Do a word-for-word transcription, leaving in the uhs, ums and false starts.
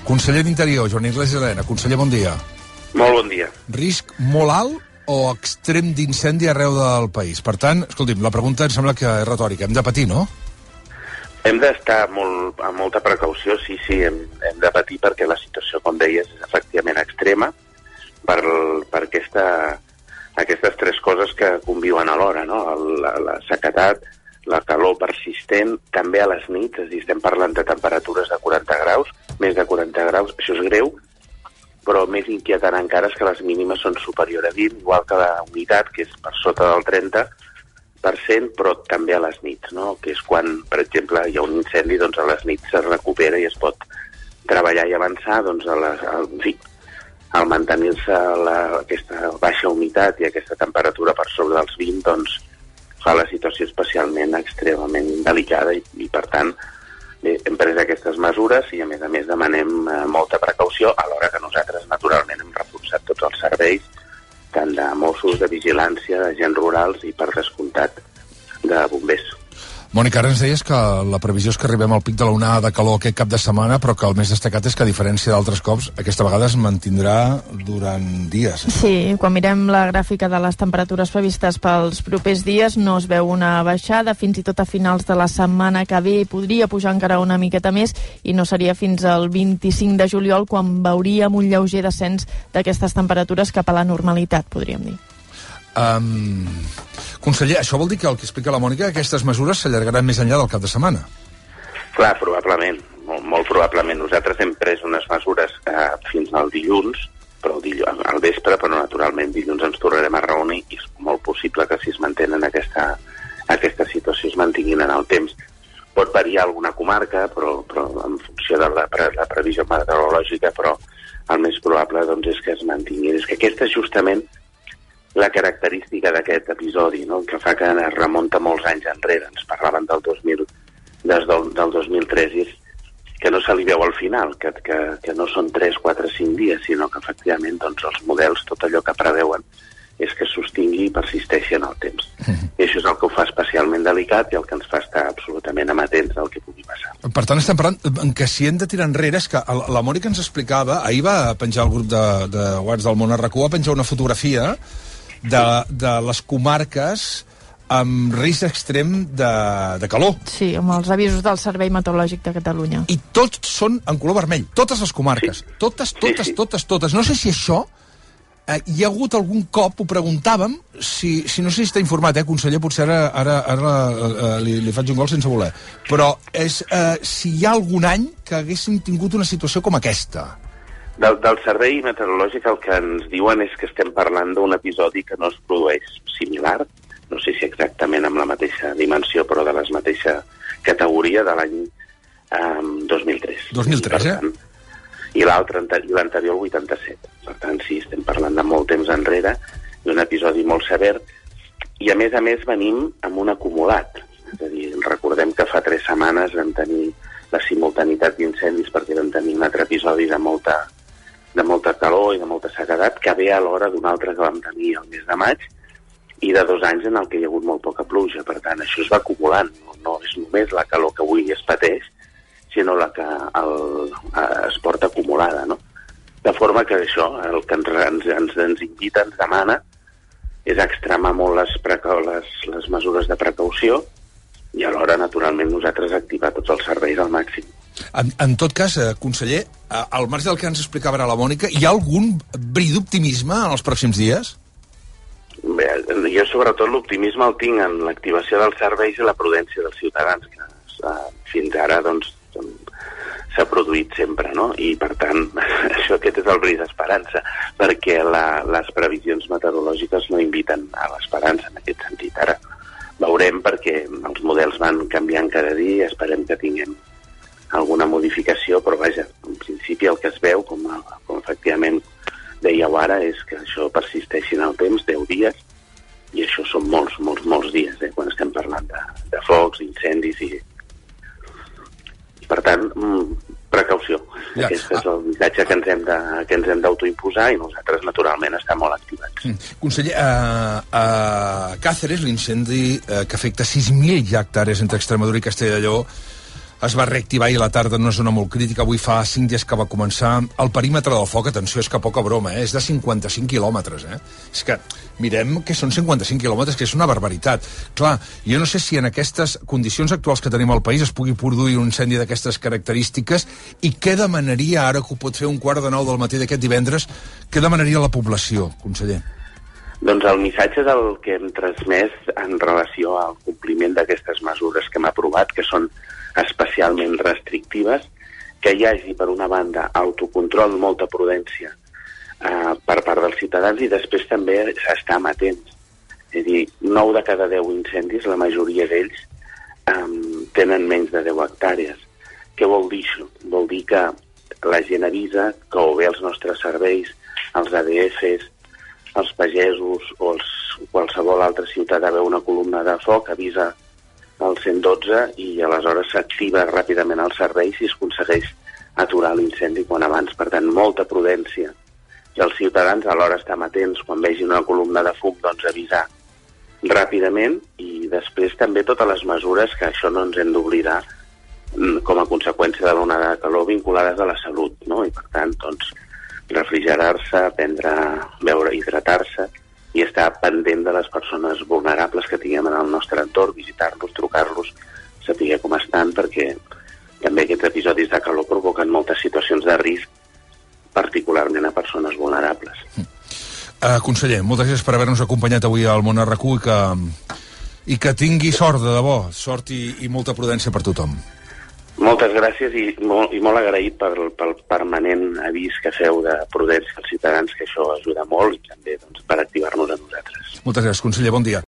Conseller d'Interior, Joan Iglesias Elena. Conseller, bon dia. Molt bon dia. Risc molt alt o extrem d'incendi arreu del país? Per tant, escolti'm, la pregunta em sembla que és retòrica. Hem de patir, no? Hem d'estar molt, amb molta precaució, sí, sí, hem, hem de patir perquè la situació, com deies, és efectivament extrema per, per aquesta, aquestes tres coses que conviuen alhora, no? La, la sequedat, la calor persistent, també a les nits, és a dir, estem parlant de temperatures de quaranta graus, més de quaranta graus, això és greu, però més inquietant encara és que les mínimes són superior a vint, igual que la humitat, que és per sota del trenta per cent, però també a les nits, no? Que és quan, per exemple, hi ha un incendi, doncs a les nits es recupera i es pot treballar i avançar, doncs a les, a, en fi, al mantenir-se aquesta baixa humitat i aquesta temperatura per sobre dels vint, doncs fa la situació especialment extremament delicada i, i per tant, bé, hem pres aquestes mesures i a més a més demanem eh, molta precaució, alhora que nosaltres naturalment hem reforçat tots els serveis, tant de Mossos, de vigilància, d'agents rurals i per descomptat de bombers. Mònica, ara ens deies que la previsió és que arribem al pic de l'onada de calor aquest cap de setmana, però que el més destacat és que, a diferència d'altres cops, aquesta vegada es mantindrà durant dies. Sí, quan mirem la gràfica de les temperatures previstes pels propers dies no es veu una baixada, fins i tot a finals de la setmana que ve podria pujar encara una miqueta més i no seria fins al vint-i-cinc de juliol quan veuríem un lleuger descens d'aquestes temperatures cap a la normalitat, podríem dir. Um, conseller, això vol dir que el que explica la Mònica, aquestes mesures s'allargaran més enllà del cap de setmana? Clar, probablement, molt, molt probablement. Nosaltres hem pres unes mesures eh, fins al dilluns, però el dilluns, al vespre, però naturalment dilluns ens tornarem a reunir i és molt possible que si es mantenen aquesta, aquesta situació es mantinguin en el temps. Pot variar alguna comarca, però, però en funció de la, pre, la previsió meteorològica, però el més probable doncs, és que es mantinguin. És que aquesta és justament la característica d'aquest episodi, no? Que fa que es remunta molts anys enrere. Ens parlaven del dos mil, des del, del dos mil tres i és que no se li veu al final, que, que, que no són tres, quatre, cinc dies, sinó que efectivament doncs, els models, tot allò que preveuen, és que sostingui i persisteixi en el temps. Mm-hmm. I això és el que ho fa especialment delicat i el que ens fa estar absolutament amatents al que pugui passar. Per tant, estem parlant en que si hem de tirar enrere, és que la Mònica ens explicava, ahir va penjar el grup de, de Whats del Món a RAC u, va penjar una fotografia de, de les comarques amb risc extrem de, de calor. Sí, amb els avisos del Servei Meteorològic de Catalunya. I tots són en color vermell, totes les comarques. Sí. Totes, totes, sí, sí. totes, totes. No sé si això, eh, hi ha hagut algun cop, ho preguntàvem, si, si no sé si està informat, eh, conseller, potser ara, ara, ara eh, li, li faig un gol sense voler, però és eh, si hi ha algun any que haguéssim tingut una situació com aquesta. Del, del Servei Meteorològic el que ens diuen és que estem parlant d'un episodi que no es produeix similar, no sé si exactament amb la mateixa dimensió, però de la mateixa categoria de l'any um, dos mil tres. dos mil tres, tant, eh? I l'altre, l'anterior, el vuitanta-set. Per tant, sí, estem parlant de molt temps enrere, d'un episodi molt sever, i a més a més venim amb un acumulat. És a dir, recordem que fa tres setmanes vam tenir la simultanitat d'incendis perquè vam tenir un altre episodi de molta de molta calor i de molta sequedat, que ve a l'hora d'un altre que vam tenir el mes de maig i de dos anys en el que hi ha hagut molt poca pluja. Per tant, això es va acumulant. No, no és només la calor que avui es pateix, sinó la que el, es porta acumulada, no? De forma que això, el que ens, ens, ens, ens invita, ens demana, és extremar molt les, les, les mesures de precaució i alhora, naturalment, nosaltres activar tots els serveis al màxim. En, en tot cas, eh, conseller, eh, al marge del que ens explicava ara la Mònica, hi ha algun bri d'optimisme en els pròxims dies? Bé, jo sobretot l'optimisme el tinc en l'activació dels serveis i la prudència dels ciutadans, que eh, fins ara doncs s'ha produït sempre, no? I per tant, això aquest és el bri d'esperança, perquè la, les previsions meteorològiques no inviten a l'esperança en aquest sentit. Ara veurem perquè els models van canviant cada dia, esperem que tinguem alguna modificació, però vaja, en principi el que es veu, com, com efectivament dèieu ara, és que això persisteixi en el temps, deu dies, i això són molts, molts, molts dies, eh, quan estem parlant de, de focs, incendis, i per tant, mm, precaució. Ja. Aquest és el missatge que ens hem de, que ens hem d'autoimposar i nosaltres, naturalment, estem molt activats. Mm. Conseller, a, a Càceres, l'incendi eh, que afecta sis mil hectàrees entre Extremadura i Castella i Lleó, es va reactivar ahir a la tarda en una zona molt crítica, avui fa cinc dies que va començar. El perímetre del foc, atenció, és que poca broma, eh? És de cinquanta-cinc quilòmetres, eh? És que mirem que són cinquanta-cinc quilòmetres, que és una barbaritat. Clar, jo no sé si en aquestes condicions actuals que tenim al país es pugui produir un incendi d'aquestes característiques, i què demanaria, ara que ho pot fer un quart de nou del matí d'aquest divendres, què demanaria la població, conseller? Doncs el missatge és el que hem transmès en relació al compliment d'aquestes mesures que hem aprovat, que són especialment restrictives, que hi hagi, per una banda, autocontrol, molta prudència eh, per part dels ciutadans, i després també s'està amatents. És a dir, nou de cada deu incendis, la majoria d'ells eh, tenen menys de deu hectàrees. Què vol dir això? Vol dir que la gent avisa que o bé els nostres serveis, els A D Fs, els pagesos o els, qualsevol altre ciutadà veu una columna de foc, avisa al cent dotze i aleshores s'activa ràpidament el servei si es aconsegueix aturar l'incendi quan abans. Per tant, molta prudència. I els ciutadans alhora estan atents quan vegin una columna de fum, doncs avisar ràpidament, i després també totes les mesures, que això no ens hem d'oblidar, com a conseqüència de l'onada de calor, vinculades a la salut, no? I per tant, doncs, refrigerar-se, prendre, beure, hidratar-se, i estar pendent de les persones vulnerables que tinguem en el nostre entorn, visitar-los, trucar-los, saber com estan, perquè també aquests episodis de calor provoquen moltes situacions de risc, particularment a persones vulnerables. Uh, conseller, moltes gràcies per haver-nos acompanyat avui al Món R Q, i que, i que tingui sort, de debò, sort i, i molta prudència per tothom. Moltes gràcies, i molt, i molt agraït pel, pel permanent avís que feu de prudència als ciutadans, que això ajuda molt, i també doncs, per activar-nos a nosaltres. Moltes gràcies, conseller, bon dia.